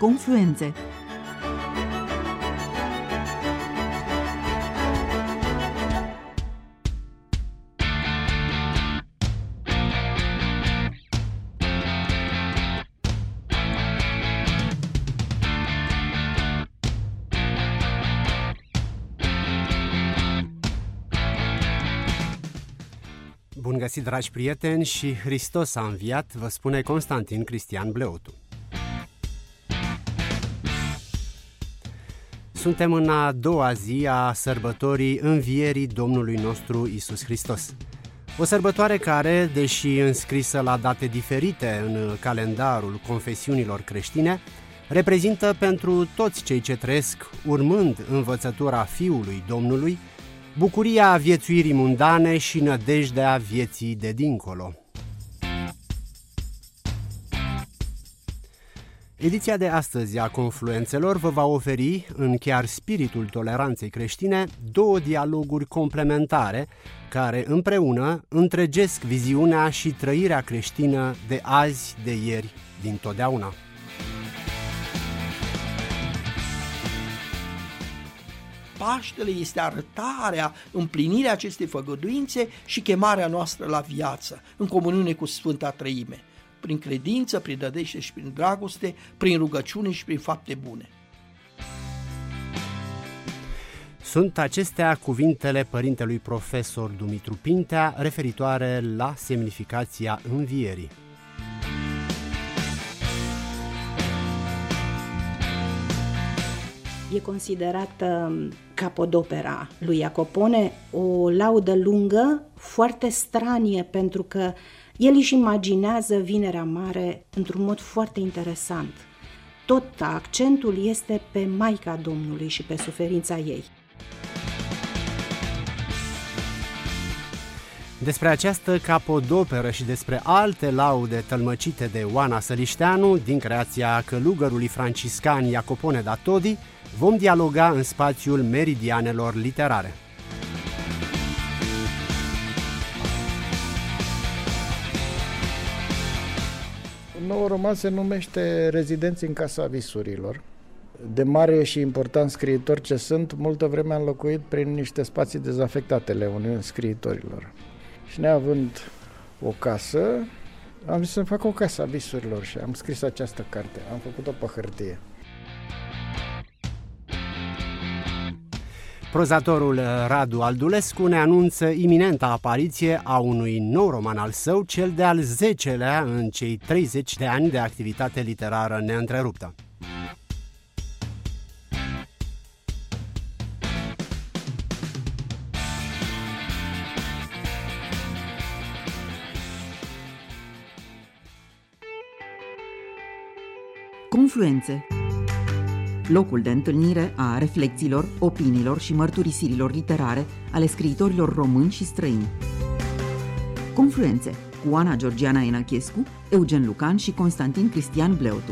Confluențe. Bun găsit, dragi prieteni, și Hristos a înviat, vă spune Constantin Cristian Bleotu. Suntem în a doua zi a sărbătorii învierii Domnului nostru Iisus Hristos. O sărbătoare care, deși înscrisă la date diferite în calendarul confesiunilor creștine, reprezintă pentru toți cei ce trăiesc urmând învățătura Fiului Domnului, bucuria viețuirii mundane și nădejdea vieții de dincolo. Ediția de astăzi a Confluențelor vă va oferi, în chiar spiritul toleranței creștine, două dialoguri complementare care împreună întregesc viziunea și trăirea creștină de azi, de ieri, din totdeauna. Paștele este arătarea, împlinirea acestei făgăduințe și chemarea noastră la viață, în comuniune cu Sfânta Treime, prin credință, prin nădejde și prin dragoste, prin rugăciune și prin fapte bune. Sunt acestea cuvintele părintelui profesor Dumitru Pintea referitoare la semnificația învierii. E considerată capodopera lui Jacopone, o laudă lungă, foarte stranie, pentru că el își imaginează Vinerea Mare într-un mod foarte interesant. Tot accentul este pe Maica Domnului și pe suferința ei. Despre această capodoperă și despre alte laude tălmăcite de Oana Sălișteanu din creația călugărului franciscan Jacopone da Todi vom dialoga în spațiul meridianelor literare. Un nou roman se numește Rezidenți în Casa Visurilor. De mare și important scriitor ce sunt, multă vreme am locuit prin niște spații dezafectate ale Uniunii Scriitorilor. Și neavând o casă, am zis să fac o casă a visurilor și am scris această carte. Am făcut-o pe hârtie. Prozatorul Radu Aldulescu ne anunță iminenta apariție a unui nou roman al său, cel de-al 10-lea în cei 30 de ani de activitate literară neîntreruptă. Confluențe. Locul de întâlnire a reflexiilor, opiniilor și mărturisirilor literare ale scriitorilor români și străini. Confluențe cu Ana Georgiana Enăchescu, Eugen Lucan și Constantin Cristian Bleotu.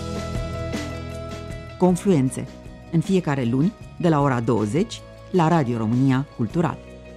Confluențe. În fiecare luni, de la ora 20, la Radio România Cultural.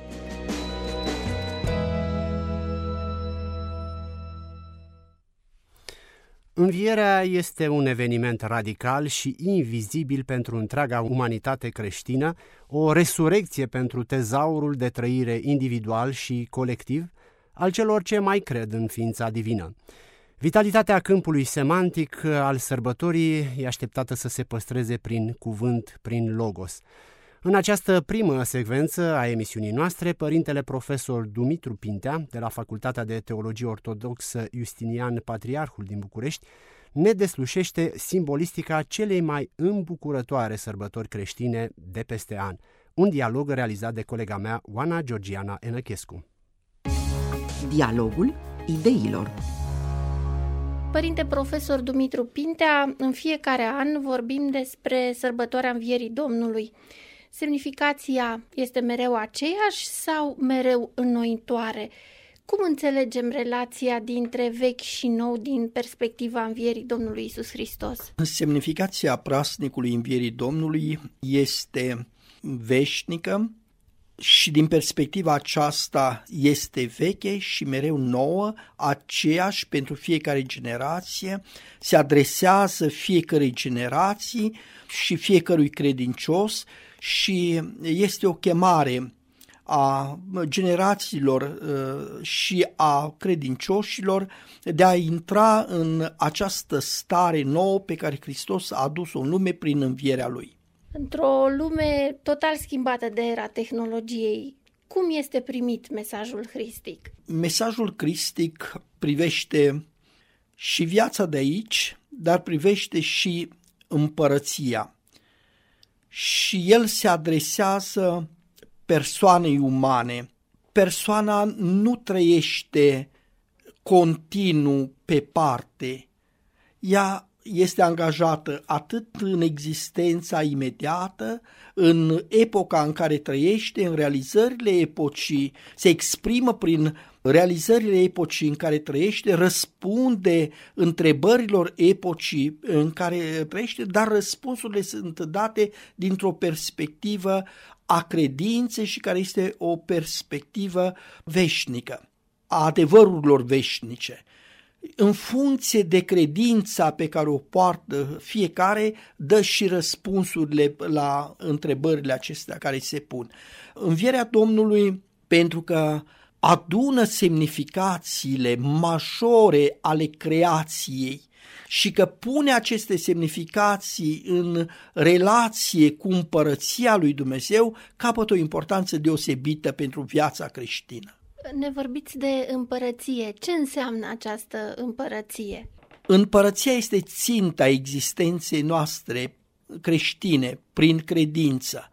Învierea este un eveniment radical și invizibil pentru întreaga umanitate creștină, o resurecție pentru tezaurul de trăire individual și colectiv al celor ce mai cred în ființa divină. Vitalitatea câmpului semantic al sărbătorii e așteptată să se păstreze prin cuvânt, prin logos. În această primă secvență a emisiunii noastre, părintele profesor Dumitru Pintea, de la Facultatea de Teologie Ortodoxă Justinian Patriarhul din București, ne deslușește simbolistica celei mai îmbucurătoare sărbători creștine de peste an. Un dialog realizat de colega mea, Oana Georgiana Enăchescu. Dialogul ideilor. Părinte profesor Dumitru Pintea, în fiecare an vorbim despre sărbătoarea Învierii Domnului. Semnificația este mereu aceeași sau mereu înnoitoare? Cum înțelegem relația dintre vechi și nou din perspectiva Învierii Domnului Iisus Hristos? Semnificația praznicului Învierii Domnului este veșnică, și din perspectiva aceasta este veche și mereu nouă, aceeași pentru fiecare generație, se adresează fiecărei generații și fiecărui credincios și este o chemare a generațiilor și a credincioșilor de a intra în această stare nouă pe care Hristos a adus-o în lume prin învierea Lui. Într-o lume total schimbată de era tehnologiei, cum este primit mesajul cristic? Mesajul cristic privește și viața de aici, dar privește și împărăția. Și el se adresează persoanei umane. Persoana nu trăiește continuu pe parte. Ea este angajată atât în existența imediată, în epoca în care trăiește, în realizările epocii, se exprimă prin realizările epocii în care trăiește, răspunde întrebărilor epocii în care trăiește, dar răspunsurile sunt date dintr-o perspectivă a credinței și care este o perspectivă veșnică, a adevărurilor veșnice. În funcție de credința pe care o poartă fiecare, dă și răspunsurile la întrebările acestea care se pun. Învierea Domnului, pentru că adună semnificațiile majore ale creației și că pune aceste semnificații în relație cu împărăția lui Dumnezeu, capătă o importanță deosebită pentru viața creștină. Ne vorbiți de împărăție. Ce înseamnă această împărăție? Împărăția este ținta existenței noastre creștine prin credință.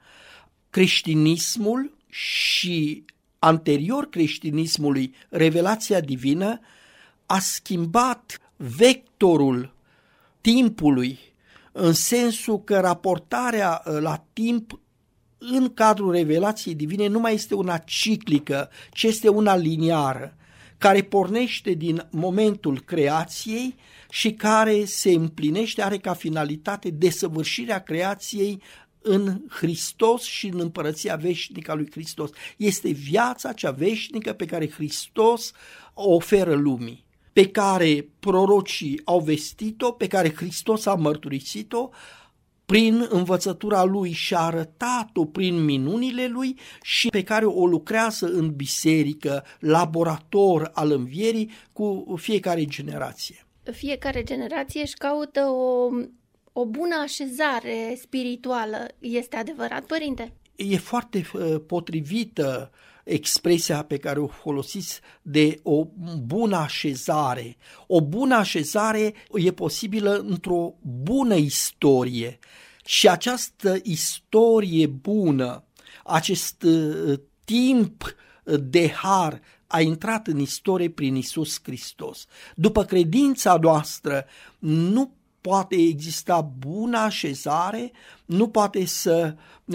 Creștinismul și anterior creștinismului, revelația divină, a schimbat vectorul timpului în sensul că raportarea la timp în cadrul revelației divine nu mai este una ciclică, ci este una liniară, care pornește din momentul creației și care se împlinește, are ca finalitate desăvârșirea creației în Hristos și în împărăția veșnică a lui Hristos. Este viața cea veșnică pe care Hristos o oferă lumii, pe care prorocii au vestit-o, pe care Hristos a mărturisit-o, prin învățătura lui și a arătat-o prin minunile lui și pe care o lucrează în biserică, laborator al învierii cu fiecare generație. Fiecare generație își caută o bună așezare spirituală. Este adevărat, părinte? E foarte potrivită expresia pe care o folosiți de o bună așezare. O bună așezare e posibilă într-o bună istorie și această istorie bună, acest timp de har a intrat în istorie prin Iisus Hristos. După credința noastră nu poate exista bună așezare, nu poate să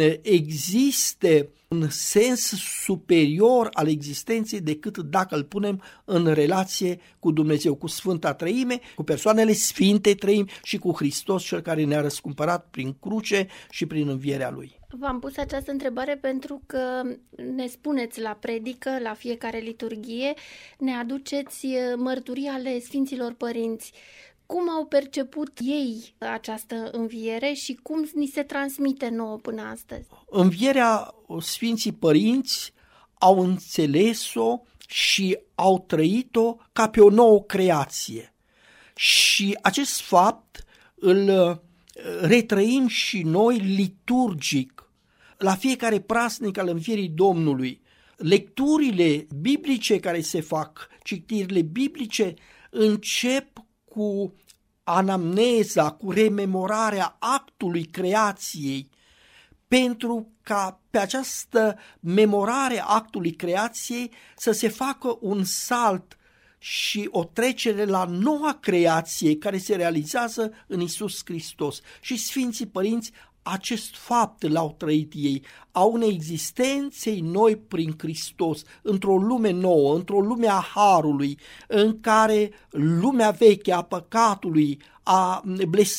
existe un sens superior al existenței decât dacă îl punem în relație cu Dumnezeu, cu Sfânta Treime, cu persoanele Sfinte Treimi și cu Hristos, Cel care ne-a răscumpărat prin cruce și prin învierea Lui. V-am pus această întrebare pentru că ne spuneți la predică, la fiecare liturghie, ne aduceți mărturii ale Sfinților Părinți. Cum au perceput ei această înviere și cum ni se transmite nouă până astăzi? Învierea Sfinții Părinți au înțeles-o și au trăit-o ca pe o nouă creație. Și acest fapt îl retrăim și noi liturgic la fiecare praznic al învierii Domnului. Lecturile biblice care se fac, citirile biblice, încep cu anamneza, cu rememorarea actului creației, pentru ca pe această memorare a actului creației să se facă un salt și o trecere la noua creație care se realizează în Iisus Hristos. Și Sfinții Părinți acest fapt l-au trăit ei, a unei existenței noi prin Hristos, într-o lume nouă, într-o lume a harului, în care lumea veche a păcatului, a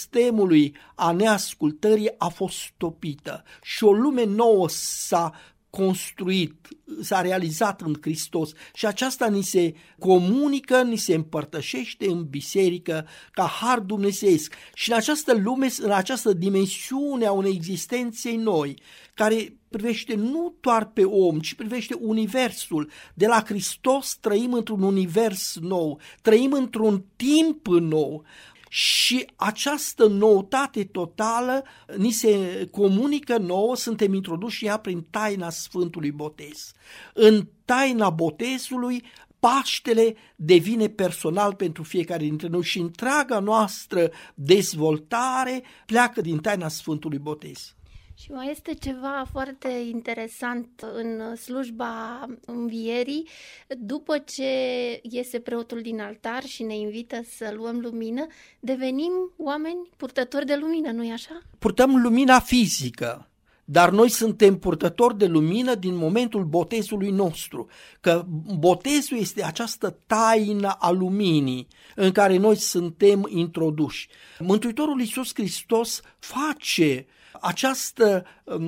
blestemului, a neascultării a fost topită și o lume nouă s-a construit, s-a realizat în Hristos și aceasta ni se comunică, ni se împărtășește în biserică ca har dumnezeiesc. Și în această lume, în această dimensiune a unei existenței noi, care privește nu doar pe om, ci privește universul. De la Hristos trăim într-un univers nou, trăim într-un timp nou. Și această noutate totală ni se comunică nouă, suntem introduși ea prin taina Sfântului Botez. În taina botezului, Paștele devine personal pentru fiecare dintre noi și întreaga noastră dezvoltare pleacă din taina Sfântului Botez. Și mai este ceva foarte interesant în slujba învierii. După ce iese preotul din altar și ne invită să luăm lumină, devenim oameni purtători de lumină, nu-i așa? Purtăm lumina fizică, dar noi suntem purtători de lumină din momentul botezului nostru, că botezul este această taină a luminii în care noi suntem introduși. Mântuitorul Iisus Hristos face această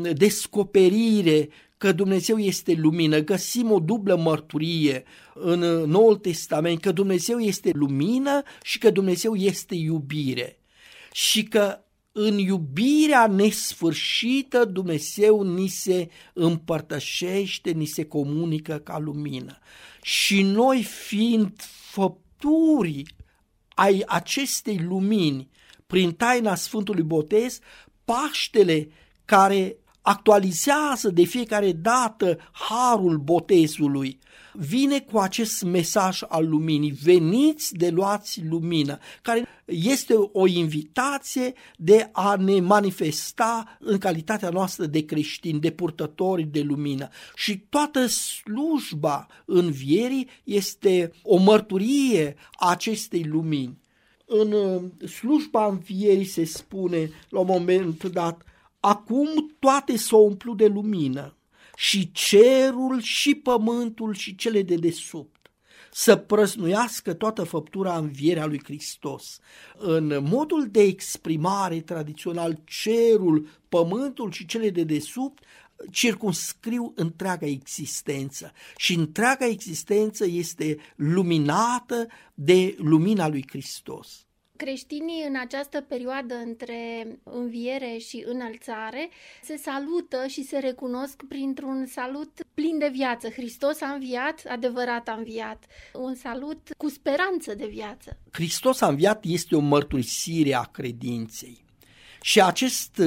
descoperire că Dumnezeu este lumină. Găsim o dublă mărturie în Noul Testament, că Dumnezeu este lumină și că Dumnezeu este iubire. Și că în iubirea nesfârșită Dumnezeu ni se împărtășește, ni se comunică ca lumină. Și noi, fiind făpturi ai acestei lumini, prin taina Sfântului Botez, Paștele care actualizează de fiecare dată harul botezului, vine cu acest mesaj al luminii: veniți de luați lumină, care este o invitație de a ne manifesta în calitatea noastră de creștini, de purtători de lumină. Și toată slujba învierii este o mărturie a acestei lumini. În slujba învierii se spune la un moment dat: acum toate s-au umplut de lumină, și cerul și pământul și cele de desubt, să prăznuiască toată făptura învierea lui Hristos. În modul de exprimare tradițional, cerul, pământul și cele de desubt circumscriu întreaga existență și întreaga existență este luminată de lumina lui Hristos. Creștinii în această perioadă între înviere și înălțare se salută și se recunosc printr-un salut plin de viață. Hristos a înviat, adevărat a înviat. Un salut cu speranță de viață. Hristos a înviat este o mărturisire a credinței. Și acest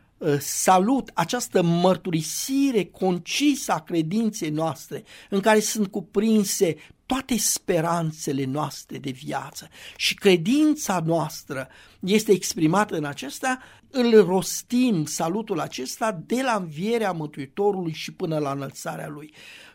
salut, această mărturisire concisă a credinței noastre, în care sunt cuprinse toate speranțele noastre de viață și credința noastră este exprimată în acesta, îl rostim salutul acesta de la învierea Mântuitorului și până la înălțarea lui.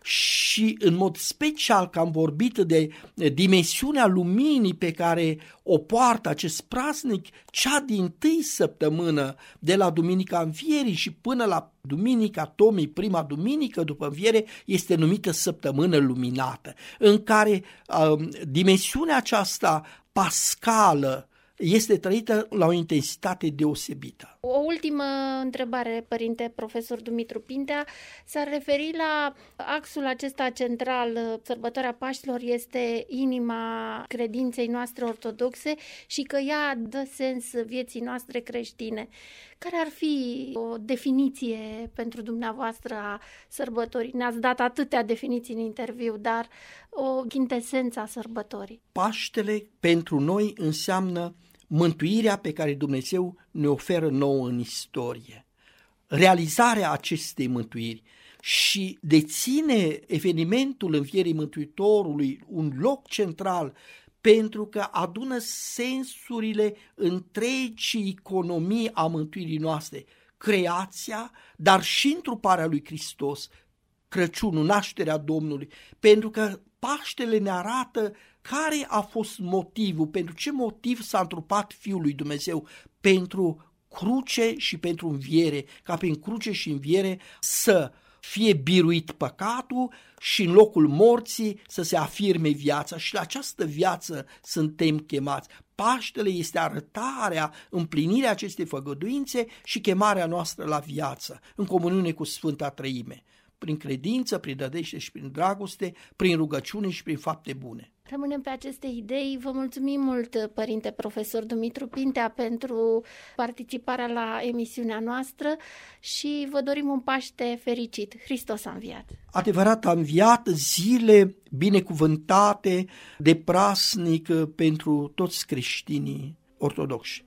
Și în mod special că am vorbit de dimensiunea luminii pe care o poartă acest praznic, cea dintâi săptămână de la Duminica Învierii și până la Duminica Tomii, prima duminică după înviere, este numită Săptămână Luminată, în care dimensiunea aceasta pascală este trăită la o intensitate deosebită. O ultimă întrebare, părinte profesor Dumitru Pintea, s-ar referi la axul acesta central. Sărbătoarea Paștilor este inima credinței noastre ortodoxe și că ea dă sens vieții noastre creștine. Care ar fi o definiție pentru dumneavoastră a sărbătorii? Ne-ați dat atâtea definiții în interviu, dar o chintesență a sărbătorii. Paștele pentru noi înseamnă mântuirea pe care Dumnezeu ne oferă nouă în istorie, realizarea acestei mântuiri, și deține evenimentul învierii Mântuitorului un loc central pentru că adună sensurile întregii economii a mântuirii noastre, creația, dar și întruparea lui Hristos, Crăciunul, nașterea Domnului, pentru că Paștele ne arată care a fost motivul, pentru ce motiv s-a întrupat Fiul lui Dumnezeu, pentru cruce și pentru înviere, ca prin cruce și înviere să fie biruit păcatul și în locul morții să se afirme viața, și la această viață suntem chemați. Paștele este arătarea, împlinirea acestei făgăduințe și chemarea noastră la viață, în comuniune cu Sfânta Treime. prin credință, prin nădejde și prin dragoste, prin rugăciune și prin fapte bune. Rămânem pe aceste idei. Vă mulțumim mult, părinte profesor Dumitru Pintea, pentru participarea la emisiunea noastră și vă dorim un Paște fericit. Hristos a înviat! Adevărat a înviat, zile binecuvântate de praznic pentru toți creștinii ortodoxi.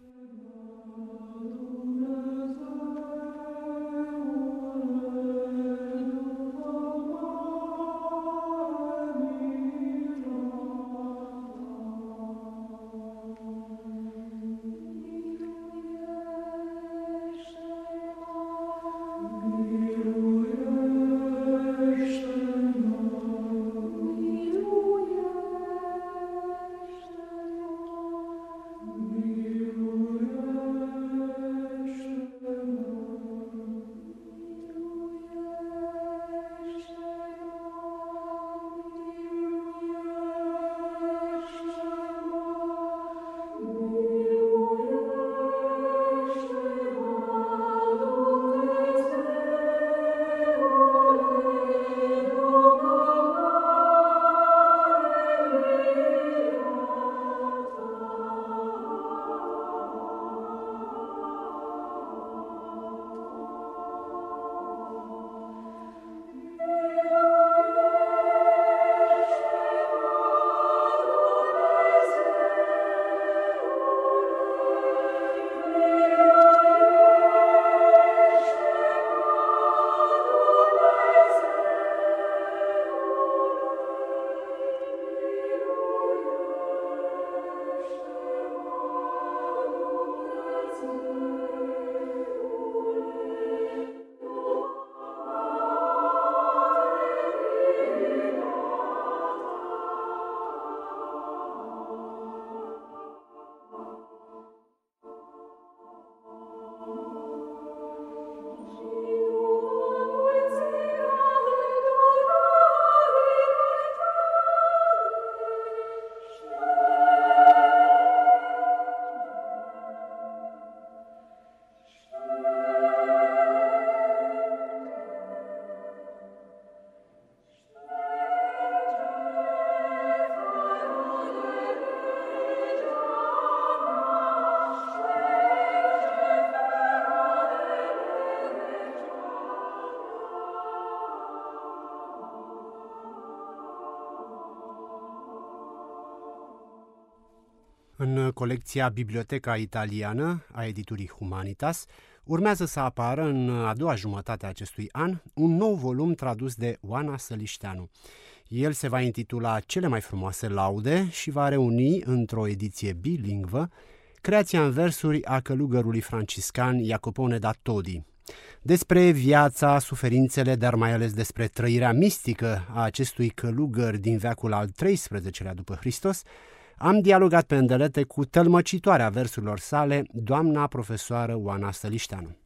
În colecția Biblioteca Italiană a editurii Humanitas urmează să apară în a doua jumătate a acestui an un nou volum tradus de Oana Sălișteanu. El se va intitula Cele mai frumoase laude și va reuni într-o ediție bilingvă creația în versuri a călugărului franciscan Jacopone da Todi. Despre viața, suferințele, dar mai ales despre trăirea mistică a acestui călugăr din veacul al XIII-lea după Hristos, am dialogat pe îndelete cu tălmăcitoarea versurilor sale, doamna profesoară Oana Sălișteanu.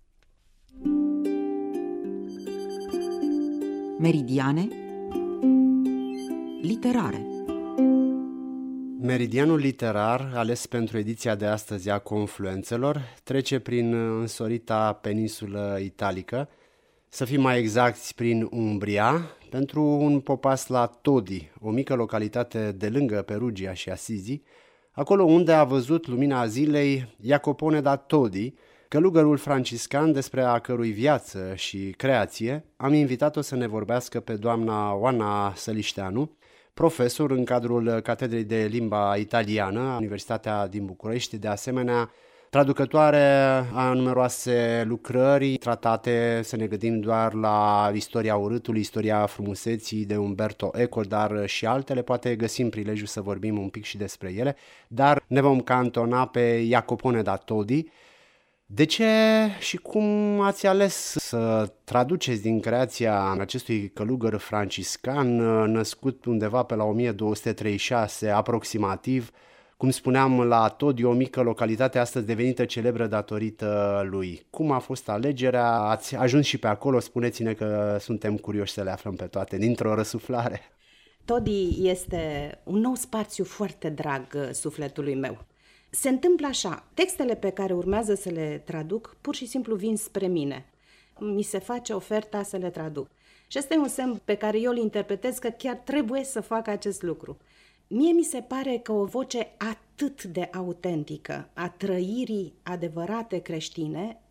Meridiane literare. Meridianul literar, ales pentru ediția de astăzi a Confluențelor, trece prin însorita peninsulă italică, să fim mai exacti prin Umbria, pentru un popas la Todi, o mică localitate de lângă Perugia și Assisi, acolo unde a văzut lumina zilei Jacopone da Todi, călugărul franciscan despre a cărui viață și creație am invitat-o să ne vorbească pe doamna Oana Sălișteanu, profesor în cadrul Catedrei de Limba Italiană a Universitatea din București, de asemenea traducătoare a numeroase lucrări tratate, să ne gândim doar la istoria urâtului, istoria frumuseții de Umberto Eco, dar și altele, poate găsim prilejul să vorbim un pic și despre ele, dar ne vom cantona pe Jacopone da Todi. De ce și cum ați ales să traduceți din creația acestui călugăr franciscan, născut undeva pe la 1236 aproximativ, cum spuneam, la Todi, o mică localitate astăzi devenită celebră datorită lui? Cum a fost alegerea? Ați ajuns și pe acolo? Spuneți-ne că suntem curioși să le aflăm pe toate, dintr-o răsuflare. Todi este un nou spațiu foarte drag sufletului meu. Se întâmplă așa, textele pe care urmează să le traduc pur și simplu vin spre mine. Mi se face oferta să le traduc. Și ăsta e un semn pe care eu îl interpretez că chiar trebuie să facă acest lucru. Mie mi se pare că o voce atât de autentică a trăirii adevărate creștine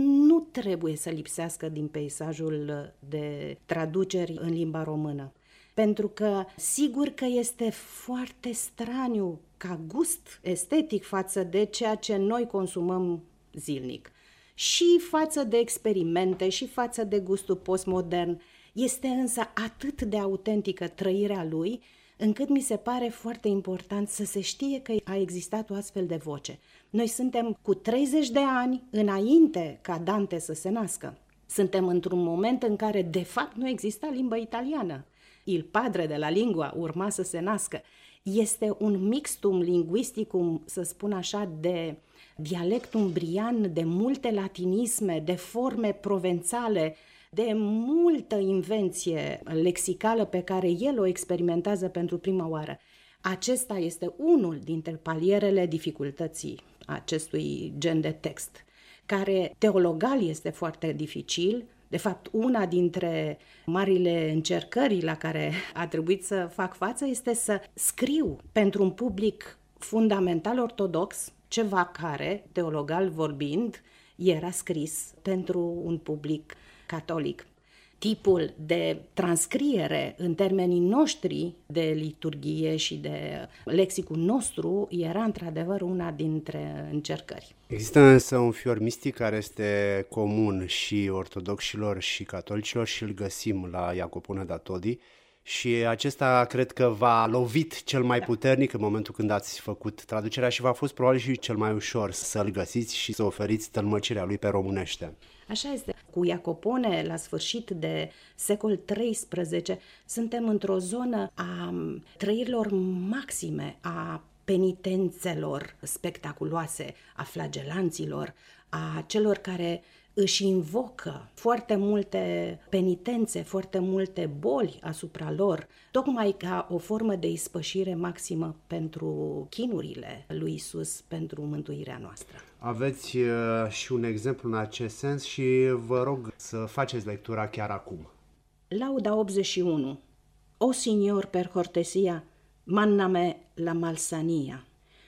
nu trebuie să lipsească din peisajul de traduceri în limba română. Pentru că sigur că este foarte straniu ca gust estetic față de ceea ce noi consumăm zilnic. Și față de experimente, și față de gustul postmodern. Este însă atât de autentică trăirea lui, încât mi se pare foarte important să se știe că a existat o astfel de voce. Noi suntem cu 30 de ani înainte ca Dante să se nască. Suntem într-un moment în care, de fapt, nu exista limba italiană. Il padre de la lingua urma să se nască. Este un mixtum linguisticum, să spun așa, de dialect umbrian, de multe latinisme, de forme provențale, de multă invenție lexicală pe care el o experimentează pentru prima oară. Acesta este unul dintre palierele dificultății acestui gen de text, care teologal este foarte dificil. De fapt, una dintre marile încercări la care a trebuit să fac față este să scriu pentru un public fundamental ortodox ceva care, teologal vorbind, era scris pentru un public catolic. Tipul de transcriere în termenii noștri de liturghie și de lexicul nostru era într-adevăr una dintre încercări. Există însă un fior mistic care este comun și ortodoxilor și catolicilor și îl găsim la Jacopone da Todi și acesta cred că v-a lovit cel mai puternic în momentul când ați făcut traducerea și v-a fost probabil și cel mai ușor să-l găsiți și să oferiți tălmăcirea lui pe românește. Așa este. Cu Jacopone, la sfârșit de secol XIII, suntem într-o zonă a trăirilor maxime, a penitențelor spectaculoase, a flagelanților, a celor care își invocă foarte multe penitențe, foarte multe boli asupra lor, tocmai ca o formă de ispășire maximă pentru chinurile lui Isus, pentru mântuirea noastră. Aveți și un exemplu în acest sens și vă rog să faceți lectura chiar acum. Lauda 81. O Signor, per cortesia, manna-me la malsania.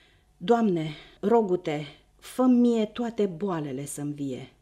Doamne, rogu-te, fă-mi mie toate boalele să-mi vie.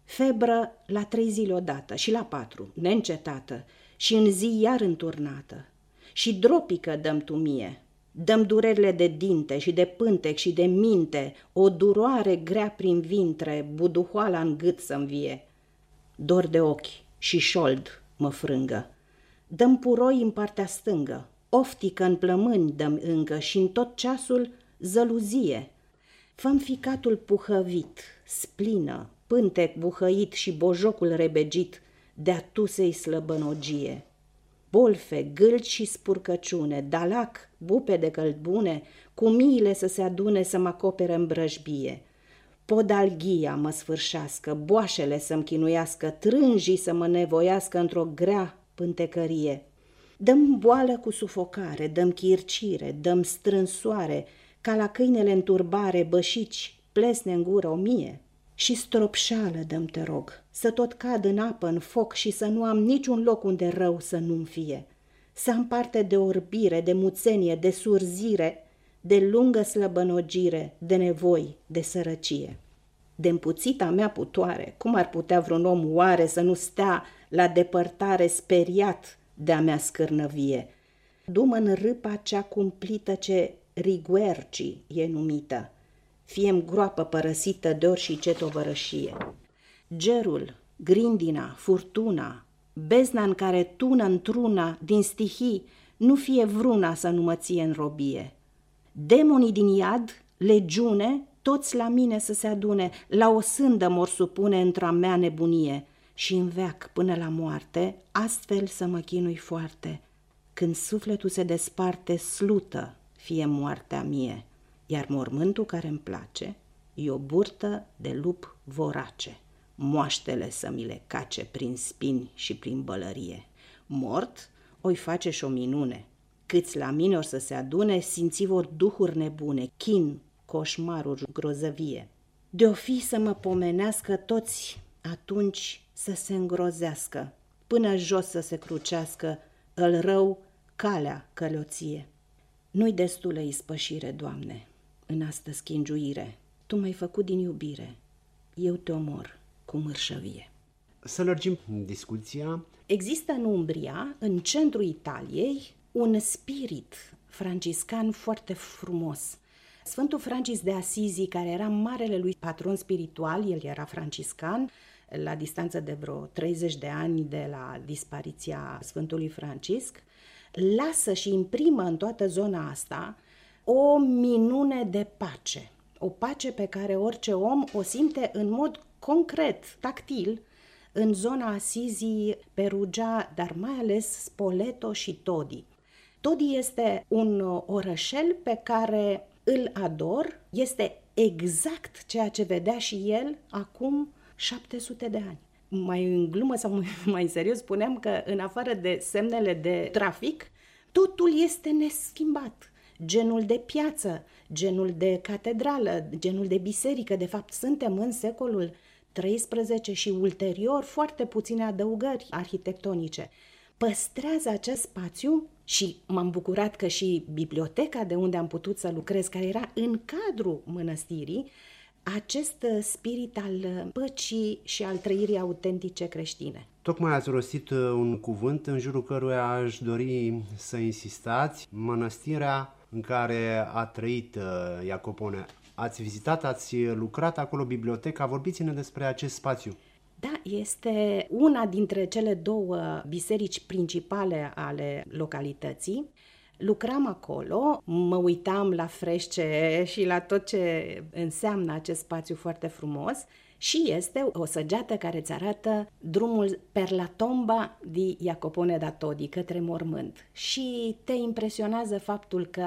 Febră la 3 zile odată și la 4, neîncetată, și în zi iar înturnată. Și dropică dăm tu mie, dăm durerile de dinte și de pântec și de minte, o duroare grea prin vintre, buduhoala în gât să-mi vie. Dor de ochi și șold mă frângă, dăm puroi în partea stângă, oftică în plămâni dăm încă și în tot ceasul zăluzie. Fă-mi ficatul puhăvit, splină, pântec buhăit și bojocul rebegit, de-a tusei slăbănogie. Bolfe, gâlci și spurcăciune, dalac, bupe de căldbune, cu miile să se adune să mă acopere în brăjbie. Podalghia mă sfârșească, boașele să-mi chinuiască, trânjii să mă nevoiască într-o grea pântecărie. Dăm boală cu sufocare, dăm chircire, dăm strânsoare, ca la câinele în turbare, bășici, plesne în gură 1000. Și stropșală dăm, te rog, să tot cad în apă, în foc și să nu am niciun loc unde rău să nu-mi fie. Să am parte de orbire, de muțenie, de surzire, de lungă slăbănogire, de nevoi, de sărăcie. De împuțita mea putoare, cum ar putea vreun om oare să nu stea la depărtare speriat de-a mea scârnăvie? Du-mă în râpa cea cumplită ce riguerci e numită, fie-mi groapă părăsită de orice tovărășie. Gerul, grindina, furtuna, bezna în care tună într-una din stihii, nu fie vruna să nu mă ție în robie. Demonii din iad, legiune, toți la mine să se adune, la o sândă m-or supune într-a mea nebunie și în veac până la moarte, astfel să mă chinui foarte. Când sufletul se desparte, slută fie moartea mie, iar mormântul care-mi place e o burtă de lup vorace, moaștele să mi le cace prin spini și prin bălărie. Mort o-i face și o minune, câți la mine or să se adune, simți vor duhuri nebune, chin, coșmaruri, grozăvie. De-o fi să mă pomenească toți, atunci să se îngrozească, până jos să se crucească, îl rău calea călăție. Nu-i destulă ispășire, Doamne, în astă schingiuire. Tu m-ai făcut din iubire, eu te omor cu mârșăvie. Să lărgim discuția. Există în Umbria, în centrul Italiei, un spirit franciscan foarte frumos. Sfântul Francis de Asizi, care era marele lui patron spiritual, el era franciscan, la distanță de vreo 30 de ani de la dispariția Sfântului Francisc, lasă și imprimă în toată zona asta o minune de pace. O pace pe care orice om o simte în mod concret, tactil, în zona Asizii, Perugia, dar mai ales Spoleto și Todi. Todi este un orășel pe care îl ador, este exact ceea ce vedea și el acum 700 de ani. Mai în glumă sau mai serios spuneam că în afară de semnele de trafic, totul este neschimbat. Genul de piață, genul de catedrală, genul de biserică, de fapt suntem în secolul 13 și ulterior foarte puține adăugări arhitectonice. Păstrează acest spațiu și m-am bucurat că și biblioteca de unde am putut să lucrez, care era în cadrul mănăstirii, acest spirit al păcii și al trăirii autentice creștine. Tocmai ați rostit un cuvânt în jurul căruia aș dori să insistați, mănăstirea în care a trăit Iacopone. Ați vizitat, ați lucrat acolo, biblioteca, vorbiți-ne despre acest spațiu. Da, este una dintre cele două biserici principale ale localității. Lucram acolo, mă uitam la fresce și la tot ce înseamnă acest spațiu foarte frumos și este o săgeată care îți arată drumul per la tomba di Iacopone da Todi, către mormânt. Și te impresionează faptul că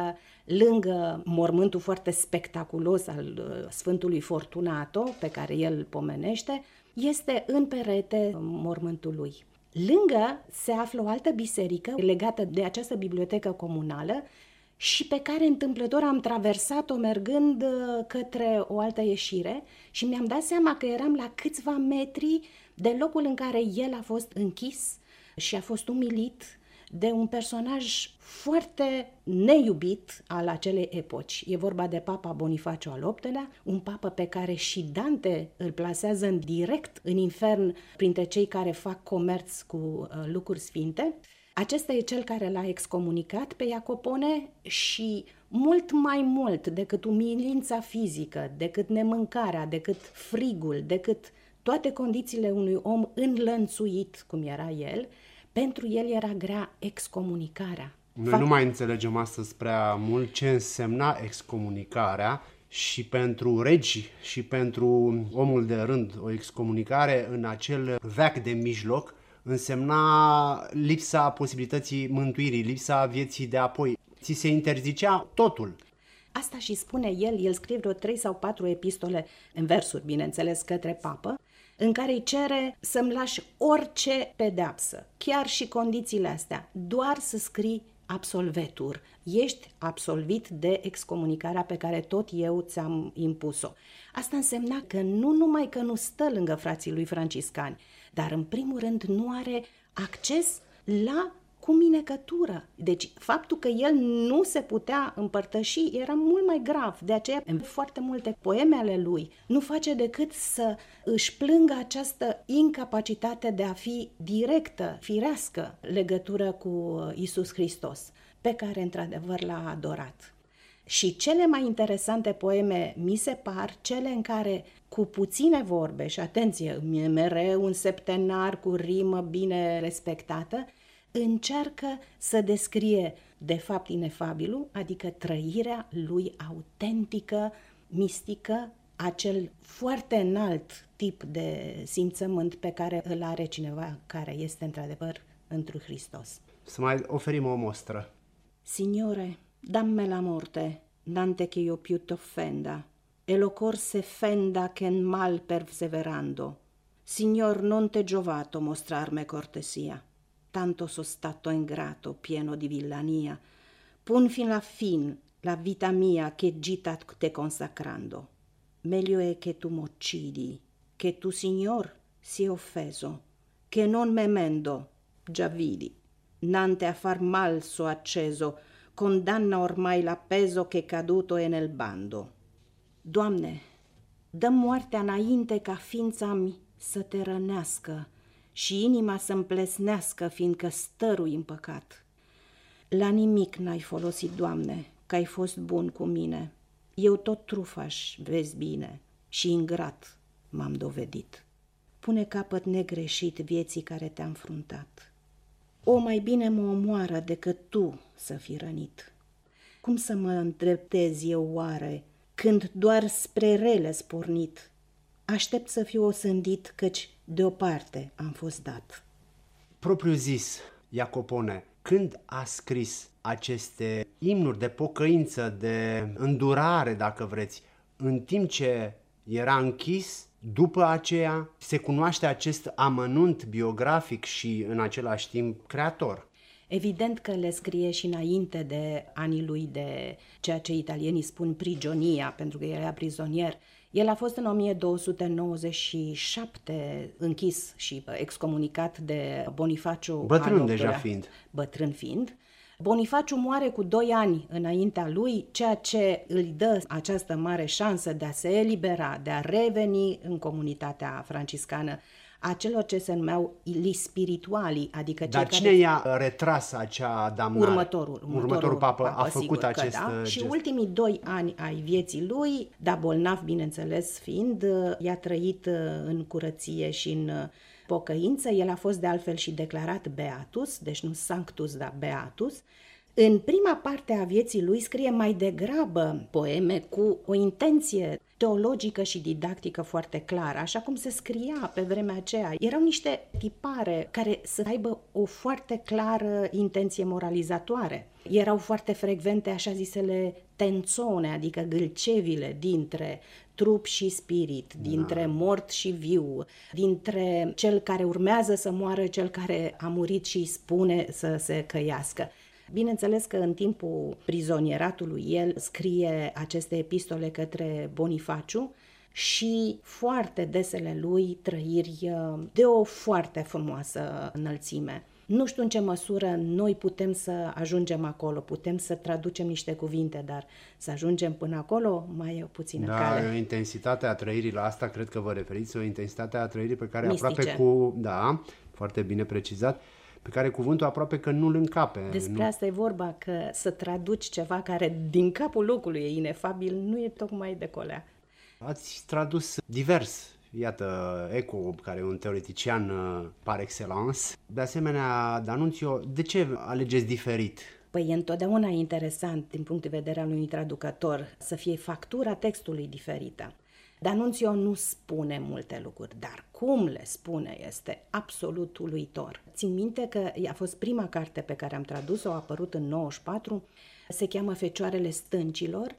lângă mormântul foarte spectaculos al Sfântului Fortunato, pe care el pomenește, este în perete mormântul lui. Lângă se află o altă biserică legată de această bibliotecă comunală și pe care întâmplător am traversat-o mergând către o altă ieșire și mi-am dat seama că eram la câțiva metri de locul în care el a fost închis și a fost umilit de un personaj foarte neiubit al acelei epoci. E vorba de Papa Bonifacio al VIII-lea, un papă pe care și Dante îl plasează în direct în infern printre cei care fac comerț cu lucruri sfinte. Acesta e cel care l-a excomunicat pe Iacopone și mult mai mult decât umilința fizică, decât nemâncarea, decât frigul, decât toate condițiile unui om înlănțuit, cum era el, pentru el era grea excomunicarea. Noi nu mai înțelegem astăzi prea mult ce însemna excomunicarea și pentru regi și pentru omul de rând. O excomunicare în acel veac de mijloc însemna lipsa posibilității mântuirii, lipsa vieții de apoi. Ți se interzicea totul. Asta și spune el scrie vreo 3 sau 4 epistole în versuri, bineînțeles, către papă, în care îi cere să-mi lași orice pedeapsă, chiar și condițiile astea, doar să scrii absolvetur. Ești absolvit de excomunicarea pe care tot eu ți-am impus-o. Asta însemna că nu numai că nu stă lângă frații lui franciscani, dar în primul rând nu are acces la cuminecătură. Deci faptul că el nu se putea împărtăși era mult mai grav. De aceea, în foarte multe poeme ale lui, nu face decât să își plângă această incapacitate de a fi directă, firească, legătură cu Iisus Hristos, pe care într-adevăr l-a adorat. Și cele mai interesante poeme mi se par cele în care, cu puține vorbe, și atenție, e mereu un septenar cu rimă bine respectată, încearcă să descrie de fapt inefabilul, adică trăirea lui autentică, mistică, acel foarte înalt tip de simțământ pe care îl are cineva care este într-adevăr întru Hristos. Să mai oferim o mostră. Signore, damme la morte, nante che io più t'offenda, e lo cor se fenda che in mal perseverando. Signor, non te giovato mostrarme cortesia, tanto so stato ingrato, pieno di villania, pun fin la fin la vita mia che gita te consacrando. Meglio è che tu m'uccidi, che tu, Signor, sia offeso, che non memendo già vidi. Nante a far mal so acceso, condanna ormai la peso che caduto e nel bando. Doamne, dă moartea înainte ca ființa-mi să te rănească și inima să-mi plesnească, fiindcă stărui în păcat. La nimic n-ai folosit, Doamne, că ai fost bun cu mine. Eu tot trufaș, vezi bine, și ingrat m-am dovedit. Pune capăt negreșit vieții care te-a înfruntat. O, mai bine mă omoară decât tu să fii rănit. Cum să mă îndreptez eu oare, când doar spre rele spornit? Aștept să fiu osândit, căci deoparte am fost dat. Propriu zis, Jacopone, când a scris aceste imnuri de pocăință, de îndurare, dacă vreți, în timp ce era închis, după aceea se cunoaște acest amănunt biografic și în același timp creator? Evident că le scrie și înainte de anii lui de ceea ce italienii spun prigionia, pentru că era prizonier. El a fost în 1297 închis și excomunicat de Bonifaciu. Bătrân deja fiind. Bătrân fiind. Bonifaciu moare cu 2 ani înaintea lui, ceea ce îi dă această mare șansă de a se elibera, de a reveni în comunitatea franciscană a celor ce se numeau li spirituali, adică Dar cine i-a retras acea damnare? Următorul papă a făcut sigur acest gest. Și gest. ultimii 2 ani ai vieții lui, da, bolnav, bineînțeles fiind, i-a trăit în curăție și în pocăință. El a fost de altfel și declarat beatus, deci nu sanctus, dar beatus. În prima parte a vieții lui scrie mai degrabă poeme cu o intenție teologică și didactică foarte clară, așa cum se scria pe vremea aceea. Erau niște tipare care să aibă o foarte clară intenție moralizatoare. Erau foarte frecvente așa zisele tenzone, adică gâlcevile dintre trup și spirit, dintre mort și viu, dintre cel care urmează să moară, cel care a murit și îi spune să se căiască. Bineînțeles că în timpul prizonieratului el scrie aceste epistole către Bonifaciu și foarte desele lui trăiri de o foarte frumoasă înălțime. Nu știu în ce măsură noi putem să ajungem acolo, putem să traducem niște cuvinte, dar să ajungem până acolo mai e o puțină cale. Da, o intensitate a trăirii, la asta cred că vă referiți, o intensitate a trăirii pe care mistice. Aproape cu... Da, foarte bine precizat, pe care cuvântul aproape că nu-l încape. Despre asta e vorba, că să traduci ceva care din capul locului e inefabil, nu e tocmai de colea. Ați tradus divers. Iată, Eco, care e un teoretician par excellence. De asemenea, D'Annunzio, de ce alegeți diferit? Păi e întotdeauna interesant, din punct de vedere al unui traducător, să fie factura textului diferită. D'Annunzio nu spune multe lucruri, dar cum le spune este absolut uluitor. Țin minte că a fost prima carte pe care am tradus-o, a apărut în 94, se cheamă Fecioarele Stâncilor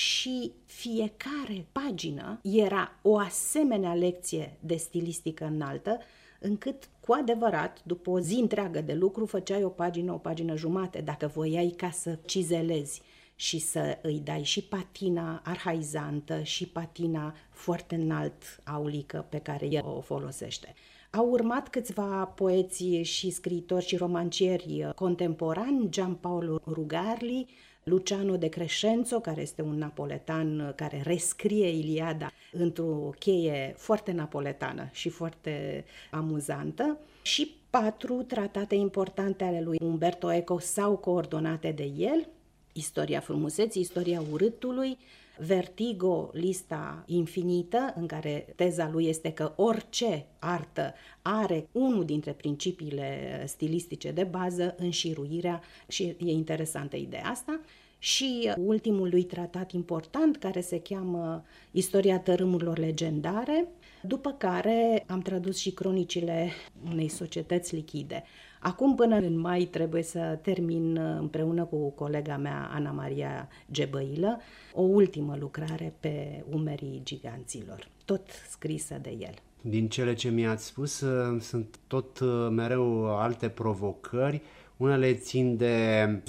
și fiecare pagină era o asemenea lecție de stilistică înaltă, încât cu adevărat, după o zi întreagă de lucru, făceai o pagină jumate, dacă voiai ca să cizelezi și să îi dai și patina arhaizantă și patina foarte înalt aulică pe care el o folosește. Au urmat câțiva poeți și scriitori și romancieri contemporani, Giampaolo Rugarli, Luciano de Crescenzo, care este un napoletan care rescrie Iliada într-o cheie foarte napoletană și foarte amuzantă, și 4 tratate importante ale lui Umberto Eco sau coordonate de el: Istoria frumuseții, Istoria urâtului, Vertigo, lista infinită, în care teza lui este că orice artă are unul dintre principiile stilistice de bază, înșiruirea, și e interesantă ideea asta. Și ultimul lui tratat important, care se cheamă Istoria tărâmurilor legendare, după care am tradus și cronicile unei societăți lichide. Acum, până în mai, trebuie să termin împreună cu colega mea, Ana Maria Gebăilă, o ultimă lucrare pe umerii giganților, tot scrisă de el. Din cele ce mi-ați spus, sunt tot mereu alte provocări. Unele țin de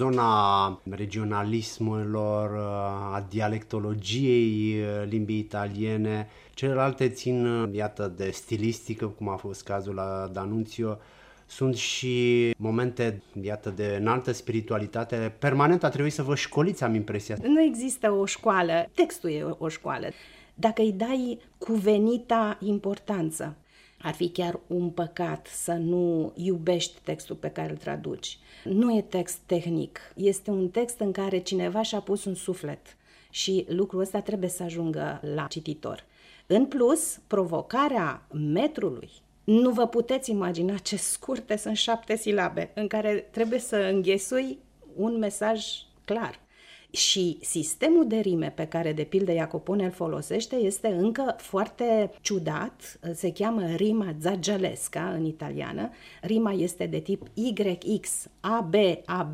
zona regionalismelor, a dialectologiei limbii italiene, celelalte țin, iată, de stilistică, cum a fost cazul la D'Annunzio, sunt și momente, iată, de înaltă spiritualitate. Permanent a trebuit să vă școliți, am impresia. Nu există o școală, textul e o școală. Dacă îi dai cuvenita importanță, ar fi chiar un păcat să nu iubești textul pe care îl traduci. Nu e text tehnic, este un text în care cineva și-a pus un suflet și lucrul ăsta trebuie să ajungă la cititor. În plus, provocarea metrului, nu vă puteți imagina ce scurte sunt 7 silabe în care trebuie să înghesui un mesaj clar. Și sistemul de rime pe care, de pildă, Jacopone îl folosește este încă foarte ciudat, se cheamă rima zagialesca în italiană. Rima este de tip YX, AB, AB,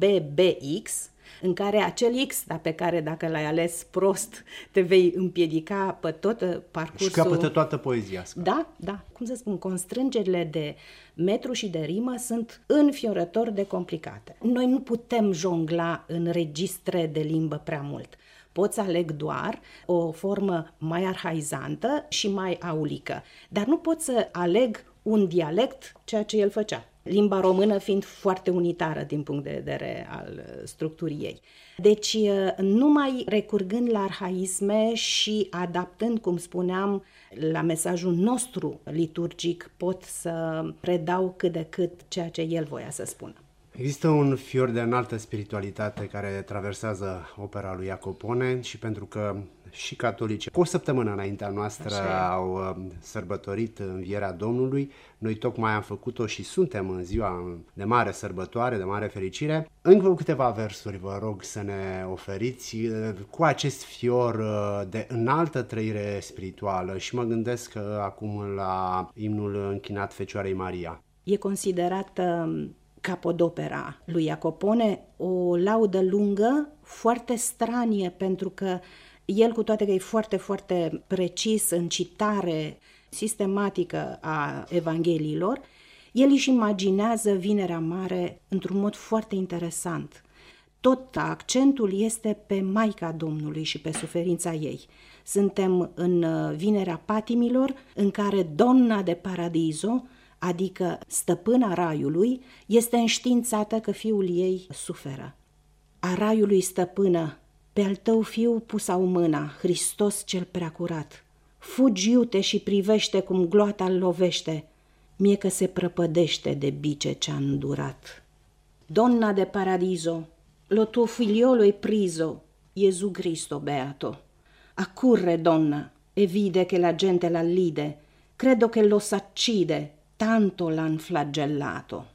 BX, în care acel X, pe care dacă l-ai ales prost, te vei împiedica pe tot parcursul. Și capătă toată poezia asta. Da. Cum să spun, constrângerile de metru și de rimă sunt înfiorător de complicate. Noi nu putem jongla în registre de limbă prea mult. Pot să aleg doar o formă mai arhaizantă și mai aulică, dar nu pot să aleg un dialect, ceea ce el făcea. Limba română fiind foarte unitară din punct de vedere al structurii ei. Deci, numai recurgând la arhaisme și adaptând, cum spuneam, la mesajul nostru liturgic, pot să predau cât de cât ceea ce el voia să spună. Există un fior de înaltă spiritualitate care traversează opera lui Jacopone și pentru că și catolicii cu o săptămână înaintea noastră au sărbătorit învierea Domnului, noi tocmai am făcut-o și suntem în ziua de mare sărbătoare, de mare fericire. Încă câteva versuri vă rog să ne oferiți cu acest fior de înaltă trăire spirituală și mă gândesc acum la imnul închinat Fecioarei Maria. E considerată capodopera lui Jacopone, o laudă lungă, foarte stranie, pentru că el, cu toate că e foarte, foarte precis în citare sistematică a Evangheliilor, el își imaginează Vinerea Mare într-un mod foarte interesant. Tot accentul este pe Maica Domnului și pe suferința ei. Suntem în Vinerea Patimilor, în care Donna de Paradiso, adică stăpâna raiului, este înștiințată că fiul ei suferă. A raiului stăpână, pe al tău fiu pus-au mâna, Hristos cel preacurat. Fugi iute și privește cum gloata-l lovește, mie că se prăpădește de bice ce-a îndurat. Donna de Paradiso, lo tuo figliolo è priso, Gesù Cristo beato. Accurre, donna, e vide che la gente l'allide, credo che lo s'accide, tanto l'han flagellato.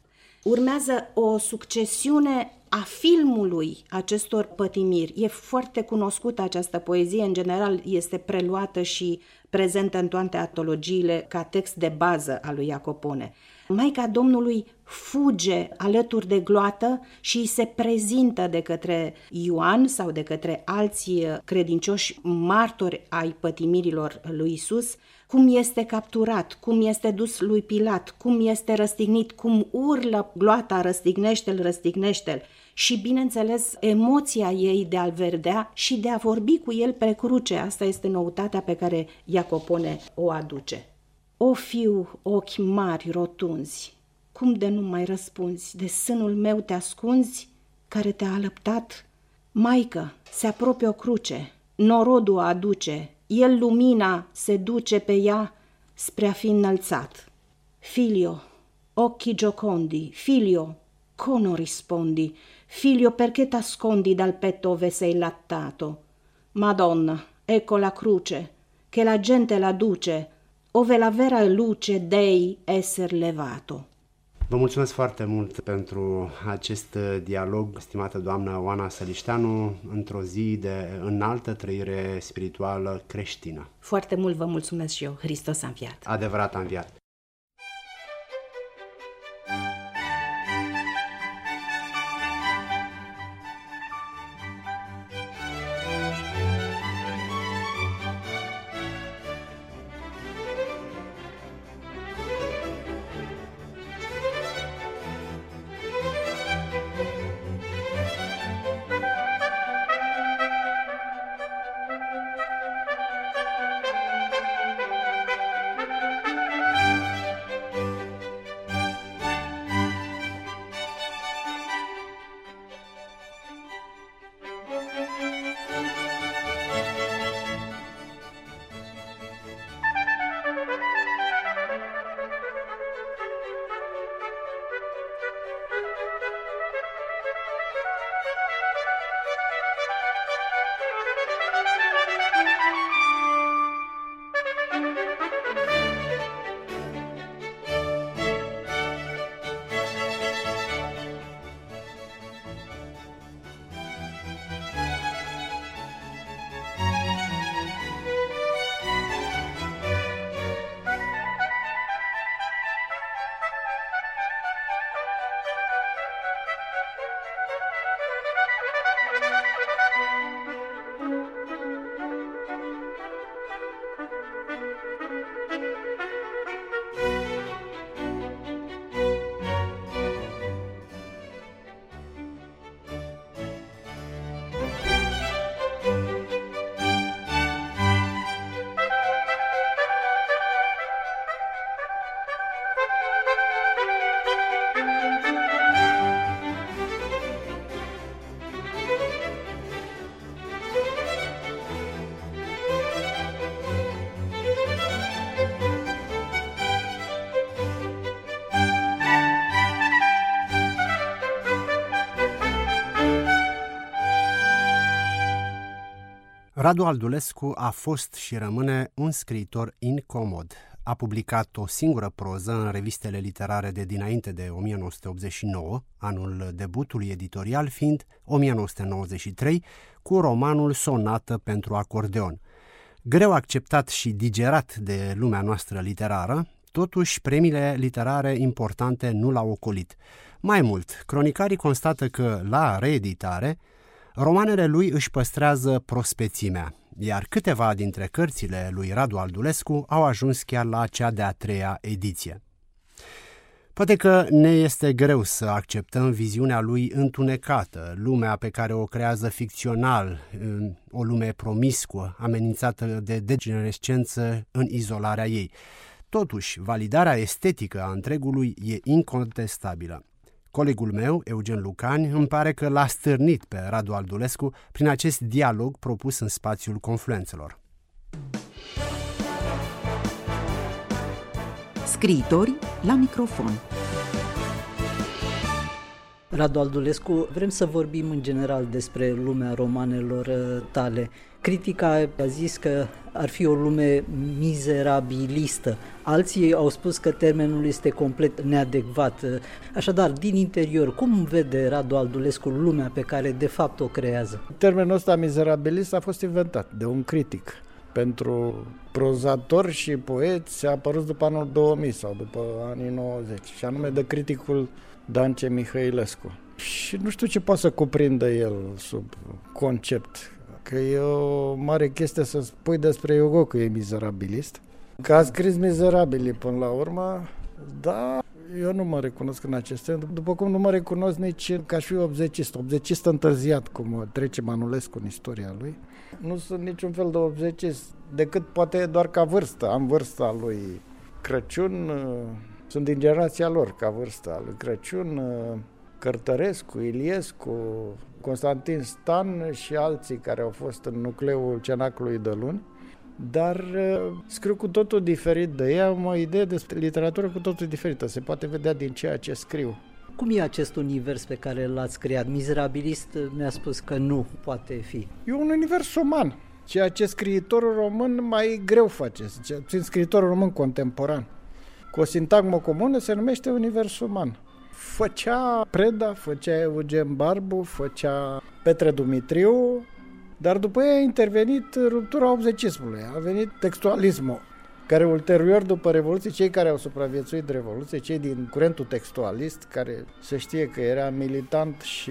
Urmează o succesiune a filmului acestor pătimiri. E foarte cunoscută această poezie, în general este preluată și prezentă în toate antologiile ca text de bază al lui Jacopone. Maica Domnului fuge alături de gloată și îi se prezintă de către Ioan sau de către alții credincioși martori ai pătimirilor lui Isus, cum este capturat, cum este dus lui Pilat, cum este răstignit, cum urlă gloata, răstignește-l, și, bineînțeles, emoția ei de a-l vedea și de a vorbi cu el pe cruce. Asta este noutatea pe care Jacopone o aduce. O fiu, ochi mari, rotunzi, cum de nu mai răspunzi? De sânul meu te ascunzi, care te-a alăptat? Maică, se apropie o cruce, norodul o aduce, el lumina se duce pe ea spre a fi înălțat. Figlio, occhi giocondi, figlio, come rispondi? Figlio, perché t'ascondi dal petto ove sei lattato? Madonna, ecco la croce, che la gente la duce, ove la vera luce dei esser levato. Vă mulțumesc foarte mult pentru acest dialog, stimată doamnă Oana Sălișteanu, într-o zi de înaltă trăire spirituală creștină. Foarte mult vă mulțumesc și eu. Hristos a înviat. Adevărat a înviat. Radu Aldulescu a fost și rămâne un scriitor incomod. A publicat o singură proză în revistele literare de dinainte de 1989, anul debutului editorial fiind 1993, cu romanul Sonată pentru acordeon. Greu acceptat și digerat de lumea noastră literară, totuși premiile literare importante nu l-au ocolit. Mai mult, cronicarii constată că, la reeditare, romanele lui își păstrează prospețimea, iar câteva dintre cărțile lui Radu Aldulescu au ajuns chiar la cea de-a treia ediție. Poate că ne este greu să acceptăm viziunea lui întunecată, lumea pe care o creează ficțional, o lume promiscuă, amenințată de degenerescență în izolarea ei. Totuși, validarea estetică a întregului e incontestabilă. Colegul meu, Eugen Lucani, îmi pare că l-a stârnit pe Radu Aldulescu prin acest dialog propus în spațiul Confluențelor. Scriitori la microfon. Radu Aldulescu, vrem să vorbim în general despre lumea romanelor tale. Critica a zis că ar fi o lume mizerabilistă. Alții au spus că termenul este complet neadecvat. Așadar, din interior, cum vede Radu Aldulescu lumea pe care de fapt o creează? Termenul ăsta mizerabilist a fost inventat de un critic. Pentru prozatori și poeți a apărut după anul 2000 sau după anii 90, și anume de criticul Dance Mihăilescu. Și nu știu ce poate să cuprindă el sub concept, că e o mare chestie să spui despre Hugo că e mizerabilist, că a scris Mizerabili până la urmă, dar eu nu mă recunosc în aceste, după cum nu mă recunosc nici că aș fi obzecist întârziat, cum trece Manulescu în istoria lui. Nu sunt niciun fel de obzecist, decât poate doar ca vârstă. Am vârsta lui Crăciun, sunt din generația lor ca vârsta lui Crăciun, Cărtărescu, Iliescu, Constantin Stan și alții care au fost în nucleul Cenaclului de Luni, dar scriu cu totul diferit de ei, am o idee despre literatură cu totul diferită, se poate vedea din ceea ce scriu. Cum e acest univers pe care l-ați creat? Mizerabilist mi-a spus că nu poate fi. E un univers uman, ceea ce scriitorul român mai greu face, scriitorul român contemporan. Cu o sintagmă comună se numește univers uman. Făcea Preda, făcea Eugen Barbu, făcea Petre Dumitriu, dar după ea a intervenit ruptura obzecismului, a venit textualismul, care ulterior, după Revoluție, cei care au supraviețuit Revoluție, cei din curentul textualist, care se știe că era militant și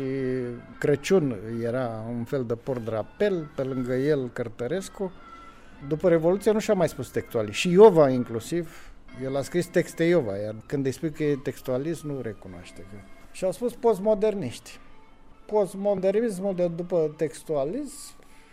Crăciun era un fel de port-drapel, pe lângă el Cărtărescu, după Revoluție nu și-a mai spus textualist. Și Iova inclusiv, el a scris texte Iova, iar când îi spui că e textualist, nu recunoaște. Și au spus postmoderniști. Postmodernismul de după textualism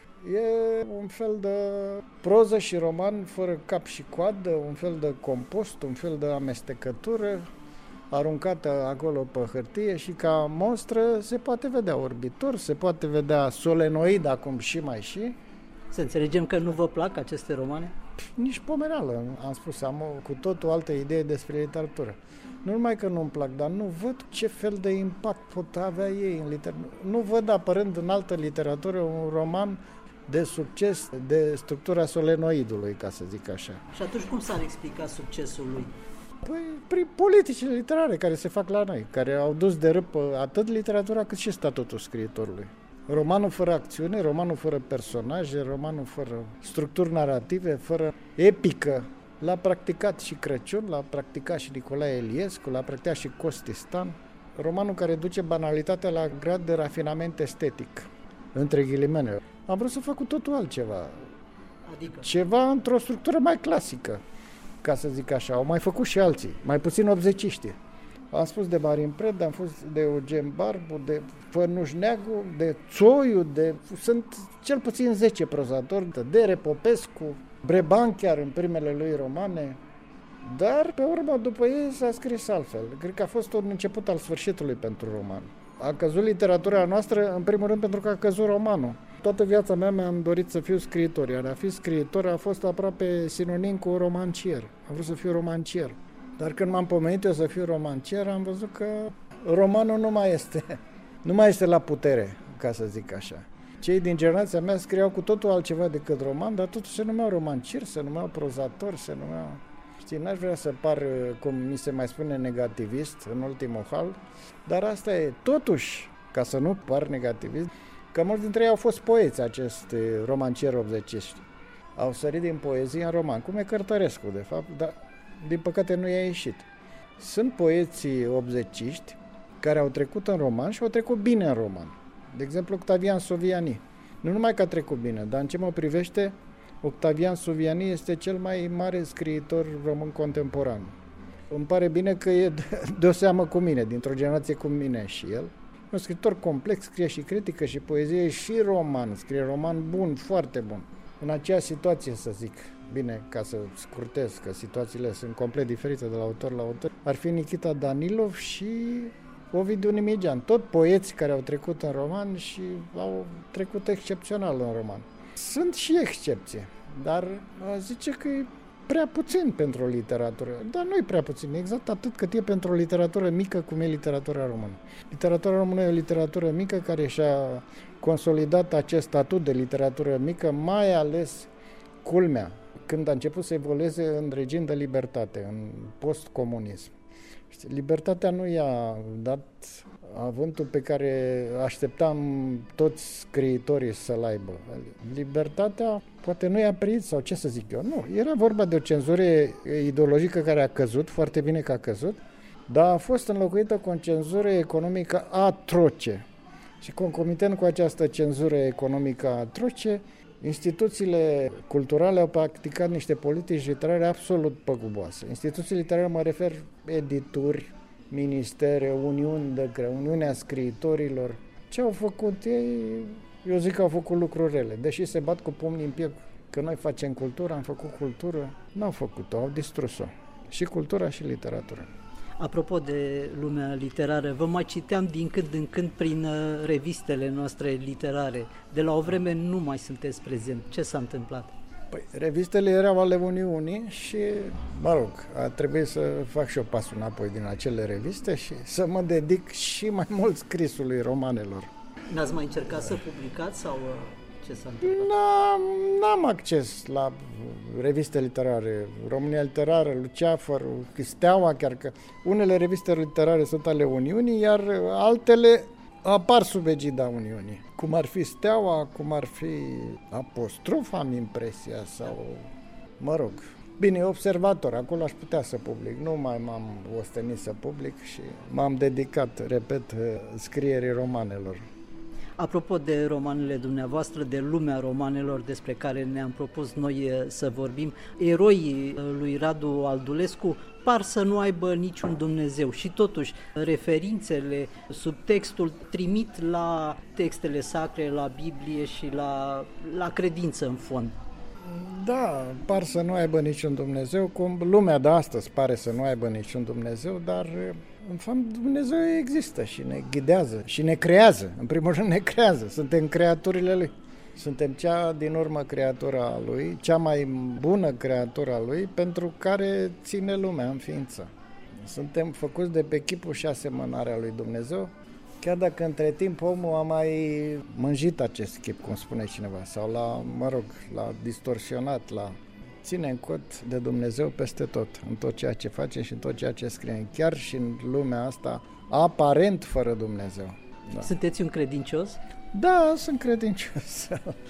e un fel de proză și roman fără cap și coadă, un fel de compost, un fel de amestecătură aruncată acolo pe hârtie și ca monstră se poate vedea orbitor, se poate vedea solenoid acum și mai și. Să înțelegem că nu vă plac aceste romane? Nici pomereală, am spus, am cu totul altă idee despre literatură. Nu numai că nu-mi plac, dar nu văd ce fel de impact pot avea ei în literatură. Nu văd apărând în altă literatură un roman de succes de structura solenoidului, ca să zic așa. Și atunci cum s-ar explica succesul lui? Păi, prin politicile literare care se fac la noi, care au dus de râpă atât literatura cât și statutul scriitorului. Romanul fără acțiune, romanul fără personaje, romanul fără structuri narrative, fără epică. L-a practicat și Crăciun, l-a practicat și Nicolae Iliescu, l-a practicat și Costi Stan. Romanul care duce banalitatea la grad de rafinament estetic, între ghilimele. Am vrut să fac cu totul altceva. Adică? Ceva într-o structură mai clasică, ca să zic așa. Au mai făcut și alții, mai puțin obzeciști. Am spus de Marin Preda, am fost de Eugen Barbu, de Fănuș Neagu, de Țoiu, sunt cel puțin 10 prozatori, de Repopescu, Breban chiar în primele lui romane, dar pe urmă după ei s-a scris altfel. Cred că a fost un început al sfârșitului pentru roman. A căzut literatura noastră în primul rând pentru că a căzut romanul. Toată viața mea mi-am dorit să fiu scriitor, iar a fi scriitor a fost aproape sinonim cu romancier. Am vrut să fiu romancier. Dar când m-am pomenit eu să fiu romancier, am văzut că romanul nu mai este la putere, ca să zic așa. Cei din generația mea scriau cu totul altceva decât roman, dar totuși se numeau romancieri, se numeau prozatori, se numeau... Știi, n-aș vrea să par, cum mi se mai spune, negativist în ultimul hal, dar asta e. Totuși, ca să nu par negativist, că mulți dintre ei au fost poeți, acești romancieri obzeciști. Au sărit din poezie în roman, cum e Cărtărescu, de fapt, dar din păcate nu i-a ieșit. Sunt poeții obzeciști care au trecut în roman și au trecut bine în roman. De exemplu, Octavian Soviani. Nu numai că a trecut bine, dar în ce mă privește, Octavian Soviani este cel mai mare scriitor român contemporan. Îmi pare bine că e de o seamă cu mine, dintr-o generație cu mine și el. Un scriitor complex, scrie și critică și poezie și roman. Scrie roman bun, foarte bun. În aceeași situație, să zic, bine, ca să scurtez, că situațiile sunt complet diferite de la autor la autor, ar fi Nikita Danilov și Ovidiu Nimigean, tot poeți care au trecut în roman și au trecut excepțional în roman. Sunt și excepții, dar zice că e prea puțin pentru o literatură. Dar nu e prea puțin, exact atât cât e pentru o literatură mică cum e literatura română. Literatura română e o literatură mică care și-a consolidat acest statut de literatură mică, mai ales, culmea, când a început să evolueze în regim de libertate, în post-comunism. Libertatea nu i-a dat avântul pe care așteptam toți scriitorii să-l aibă. Libertatea poate nu i-a prins, sau ce să zic eu, nu. Era vorba de o cenzură ideologică care a căzut, foarte bine că a căzut, dar a fost înlocuită cu o cenzură economică atroce. Și concomitent cu această cenzură economică atroce, instituțiile culturale au practicat niște politici literare absolut păguboase. Instituții literare mă refer edituri, ministere, Uniunea Scriitorilor. Ce au făcut ei? Eu zic că au făcut lucruri rele. Deși se bat cu pumnii în piept că noi facem cultură, am făcut cultură, n-au făcut-o, au distrus-o. Și cultura și literatura. Apropo de lumea literară, vă mai citeam din când în când prin revistele noastre literare. De la o vreme nu mai sunteți prezent. Ce s-a întâmplat? Păi, revistele erau ale Uniunii și, mă rog, a trebuit să fac și eu pasul înapoi din acele reviste și să mă dedic și mai mult scrisului romanelor. N-ați mai încercat să publicați sau ce s-a întâmplat? N-am acces la reviste literare. România Literară, Luceafărul, Steaua, chiar că unele reviste literare sunt ale Uniunii, iar altele apar sub egida Uniunii. Cum ar fi Steaua, cum ar fi Apostrof, am impresia, sau, mă rog. Bine, Observator, acolo aș putea să public. Nu mai m-am ostenit să public și m-am dedicat, repet, scrierii romanelor. Apropo de romanele dumneavoastră, de lumea romanelor despre care ne-am propus noi să vorbim, eroii lui Radu Aldulescu par să nu aibă niciun Dumnezeu și totuși referințele, subtextul trimit la textele sacre, la Biblie și la credință în fond. Da, par să nu aibă niciun Dumnezeu, cum lumea de astăzi pare să nu aibă niciun Dumnezeu, dar în fapt Dumnezeu există și ne ghidează și ne creează. În primul rând ne creează, suntem creaturile Lui. Suntem cea din urmă creatura Lui, cea mai bună creatura Lui, pentru care ține lumea în ființă. Suntem făcuți de pe chipul și asemănarea Lui Dumnezeu, chiar dacă între timp omul a mai mânjit acest chip, cum spune cineva, sau l-a distorsionat, ține cont de Dumnezeu peste tot, în tot ceea ce face și în tot ceea ce scrie, chiar și în lumea asta aparent fără Dumnezeu. Da. Sunteți un credincios? Da, sunt credincios.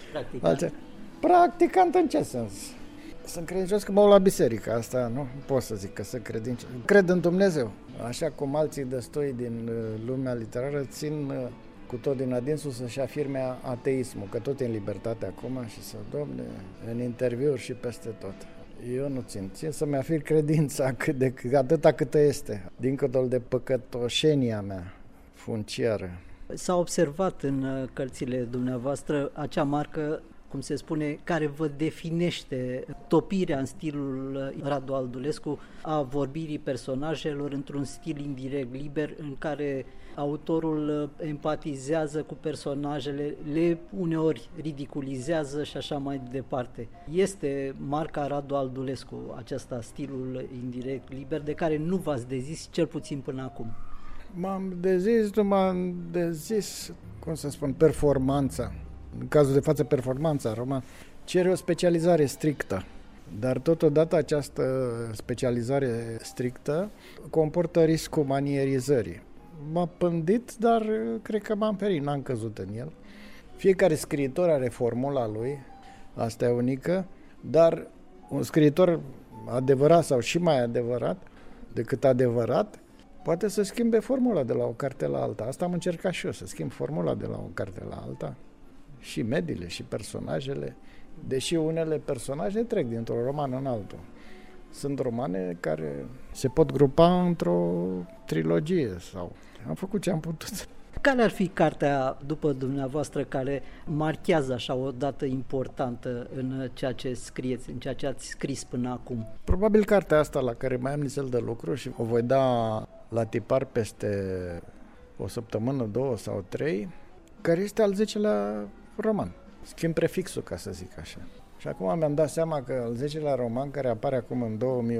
Practicant în ce sens? Sunt credincios că mă uit la biserică, asta nu pot să zic că sunt credincios. Cred în Dumnezeu, așa cum alții destoi din lumea literară țin cu tot din adinsul să-și afirme ateismul, că tot e în libertate acum și să, Doamne, în interviuri și peste tot. Eu nu țin să-mi afir credința atâta câtă este, dincolo de păcătoșenia mea funciară. S-a observat în cărțile dumneavoastră acea marcă, cum se spune, care vă definește topirea în stilul Radu Aldulescu a vorbirii personajelor într-un stil indirect liber în care autorul empatizează cu personajele, le uneori ridiculizează și așa mai departe. Este marca Radu Aldulescu, acesta stilul indirect liber de care nu v-ați dezis cel puțin până acum. M-am dezis, cum să spun, performanța. în cazul de față performanța roman, cere o specializare strictă. Dar totodată această specializare strictă comportă riscul manierizării. M-a pândit, dar cred că m-am ferit, n-am căzut în el. Fiecare scriitor are formula lui, asta e unică, dar un scriitor adevărat sau și mai adevărat decât adevărat poate să schimbe formula de la o carte la alta. Asta am încercat și eu, să schimb formula de la o carte la alta. Și mediile, și personajele, deși unele personaje trec dintr-un roman în altul. Sunt romane care se pot grupa într-o trilogie sau... Am făcut ce am putut. Care ar fi cartea, după dumneavoastră, care marchează așa o dată importantă în ceea ce scrieți, în ceea ce ați scris până acum? Probabil cartea asta la care mai am nițel de lucru și o voi da la tipar peste o săptămână, 2 sau 3, care este al 10-lea roman. Schimb prefixul, ca să zic așa. Și acum mi-am dat seama că al 10-lea roman, care apare acum în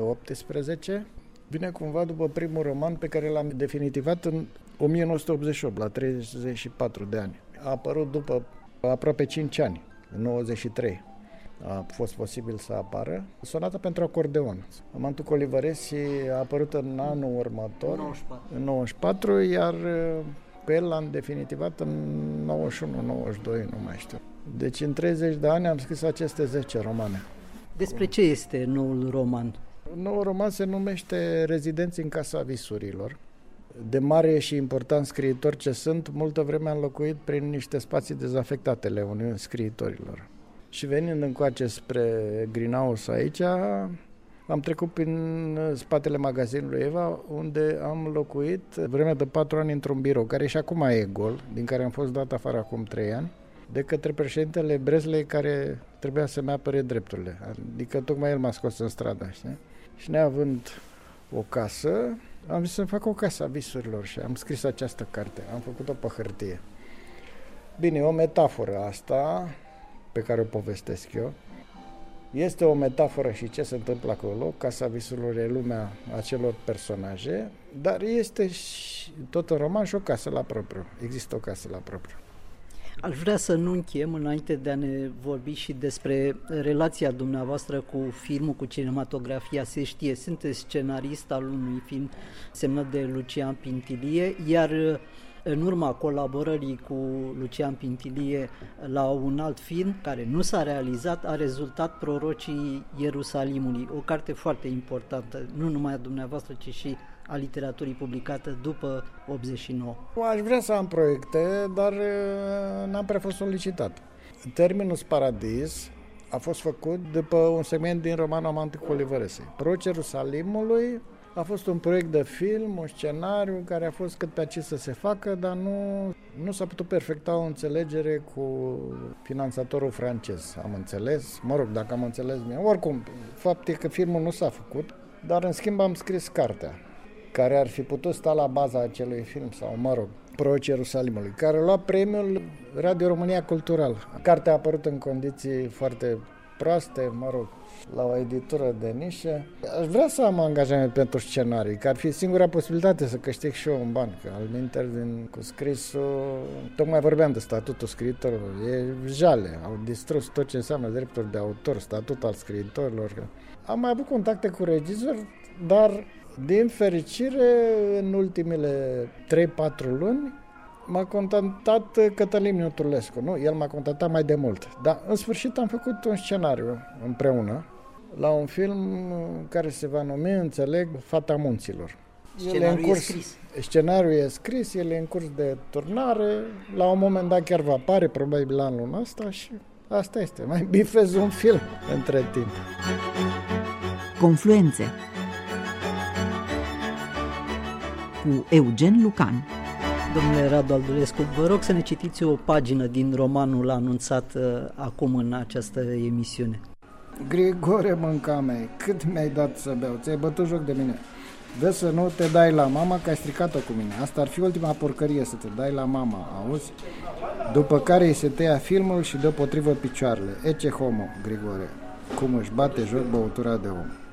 2018, vine cumva după primul roman pe care l-am definitivat în 1988, la 34 de ani. A apărut după aproape 5 ani, în 93. A fost posibil să apară. Sonata pentru acordeon. Amantul Colivăresi a apărut în anul următor, 94. În 94, iar pe el l-am definitivat în 91, 92, nu mai știu. Deci în 30 de ani am scris aceste 10 romane. Despre ce este noul roman? Noul roman se numește Rezidenții în Casa Visurilor. De mare și important scriitor ce sunt, multă vreme am locuit prin niște spații dezafectate ale Uniunii Scriitorilor. Și venind încoace spre Greenhouse aici, am trecut prin spatele magazinului Eva, unde am locuit vremea de 4 ani într-un birou, care și acum e gol, din care am fost dat afară acum 3 ani, de către președintele Breslei, care trebuia să-mi apere drepturile. Adică tocmai el m-a scos în stradă, știi? Și neavând o casă, am zis să-mi fac o casă a visurilor și am scris această carte. Am făcut-o pe hârtie. Bine, o metaforă asta, pe care o povestesc eu. Este o metaforă și ce se întâmplă acolo. Casa visurilor e lumea acelor personaje, dar este și tot un roman și o casă la propriu. Există o casă la propriu. Aș vrea să nu încheiem înainte de a ne vorbi și despre relația dumneavoastră cu filmul, cu cinematografia. Se știe, sunteți scenarist al unui film semnat de Lucian Pintilie, iar în urma colaborării cu Lucian Pintilie la un alt film care nu s-a realizat, a rezultat Prorocii Ierusalimului, o carte foarte importantă, nu numai a dumneavoastră, ci și a literaturii publicată după 89. Aș vrea să am proiecte, dar n-am prea fost solicitat. Terminus Paradis a fost făcut după un segment din romanul Amantul Colivăresi. Prorocii Ierusalimului a fost un proiect de film, un scenariu care a fost cât pe aici să se facă, dar nu s-a putut perfecta o înțelegere cu finanțatorul francez. Am înțeles, mă rog, dacă am înțeles bine. Oricum, fapt e că filmul nu s-a făcut, dar în schimb am scris cartea, care ar fi putut sta la baza acelui film, sau mă rog, Prorocii Ierusalimului, care a luat premiul Radio România Cultural. Cartea a apărut în condiții foarte proaste, mă rog, la o editură de nișă. Aș vrea să am angajament pentru scenarii, că ar fi singura posibilitate să câștig și eu un ban, că alminteri cu scrisul, tocmai vorbeam de statutul scriitorului, e jale, au distrus tot ce înseamnă drepturi de autor, statut al scriitorilor. Am mai avut contacte cu regizori, dar din fericire, în ultimele 3-4 luni, m-a contactat Cătălin Miuturlescu. Nu, el m-a contactat mai de mult. Dar, în sfârșit, am făcut un scenariu împreună la un film care se va numi, înțeleg, Fata Munților. Scenariul e scris. Scenariul e scris, el e în curs de turnare. La un moment dat chiar va apare, probabil anul ăsta, și asta este. Mai bifez un film între timp. Confluențe cu Eugen Lucan. Domnule Radu Aldulescu, vă rog să ne citiți o pagină din romanul anunțat acum în această emisiune. Grigore, mânca mea, cât mi-ai dat să beau? Ți-ai bătut joc de mine? Dă să nu te dai la mama, că ai stricat-o cu mine. Asta ar fi ultima porcărie, să te dai la mama, auzi? După care îi se tăia filmul și deopotrivă picioarele. Ece homo, Grigore, cum își bate joc băutura de om.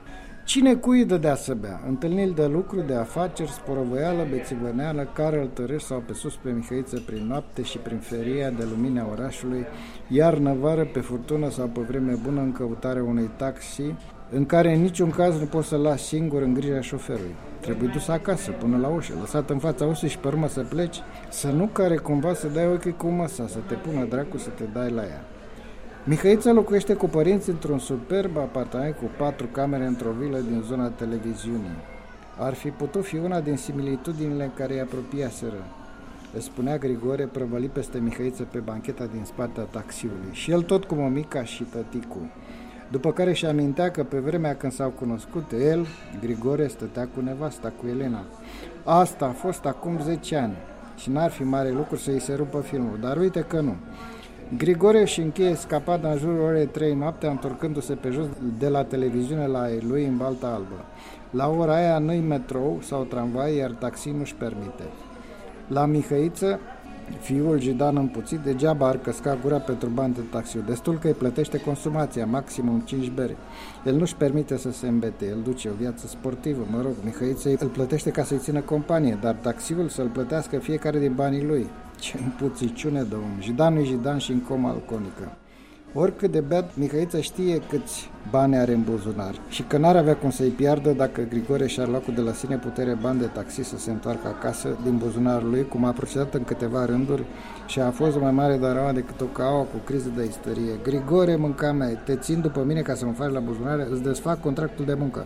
Cine cui dădea să bea? Întâlniri de lucru, de afaceri, sporovăială, bețivăneală, care îl tărâși sau pe sus pe Mihăiță prin noapte și prin feria de lumina orașului, iarnă, vară, pe furtună sau pe vreme bună în căutarea unui taxi, în care în niciun caz nu poți să-l lași singur în grija șoferului. Trebuie dus acasă, până la ușă, lăsat în fața ușii și pe urmă să pleci, să nu care cumva să dai ochii cu măsa, să te pună dracu să te dai la ea. Mihăiță locuiește cu părinții într-un superb apartament cu 4 camere într-o vilă din zona televiziunii. Ar fi putut fi una din similitudinile care îi apropiaseră, îți spunea Grigore, prăvălit peste Mihăiță pe bancheta din spatele taxiului, și el tot cu mămica și tăticu. După care și amintea că pe vremea când s-au cunoscut, el, Grigore, stătea cu nevasta, cu Elena. Asta a fost acum 10 ani și n-ar fi mare lucru să îi se rupă filmul, dar uite că nu. Grigore își încheie escapada în jurul orei 3 noaptea, întorcându-se pe jos de la televiziune la lui în Balta Albă. La ora aia nu-i metrou sau tramvai, iar taxi nu-și permite. La Mihăiță, fiul Jidan împuțit, degeaba ar căsca gura pentru bani de taxiul. Destul că îi plătește consumația, maximum 5 bere. El nu-și permite să se îmbete, el duce o viață sportivă, Mihăiță îl plătește ca să-i țină companie, dar taxiul să-l plătească fiecare din banii lui. Ce împuțiciune de om! Jidanul e Jidan și în comă alcoolică. Oricât de beat, Mihăiță știe câți bani are în buzunar și că n-ar avea cum să-i piardă dacă Grigore și-ar lua cu de la sine putere bani de taxi să se întoarcă acasă din buzunarul lui, cum a procedat în câteva rânduri și a fost mai mare daraua decât o caua cu criză de isterie. Grigore, mânca mea, te țin după mine ca să mă faci la buzunare, îți desfac contractul de muncă.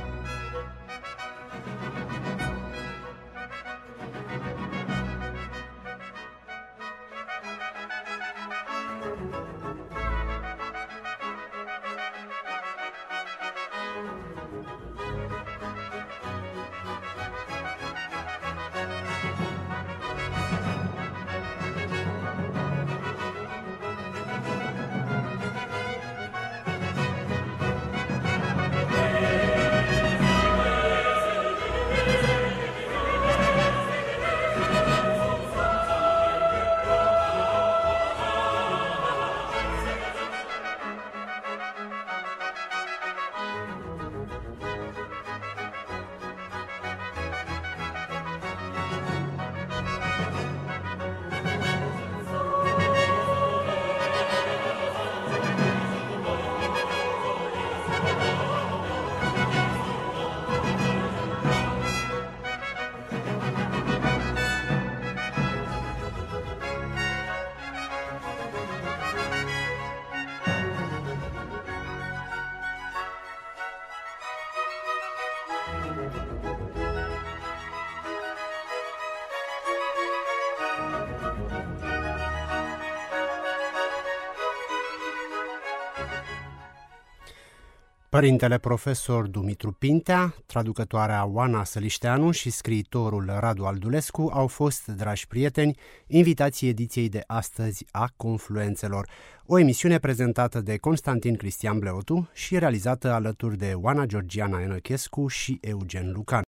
Părintele profesor Dumitru Pintea, traducătoarea Oana Sălișteanu și scriitorul Radu Aldulescu au fost, dragi prieteni, invitații ediției de astăzi a Confluențelor, o emisiune prezentată de Constantin Cristian Bleotu și realizată alături de Oana Georgiana Enăchescu și Eugen Lucan.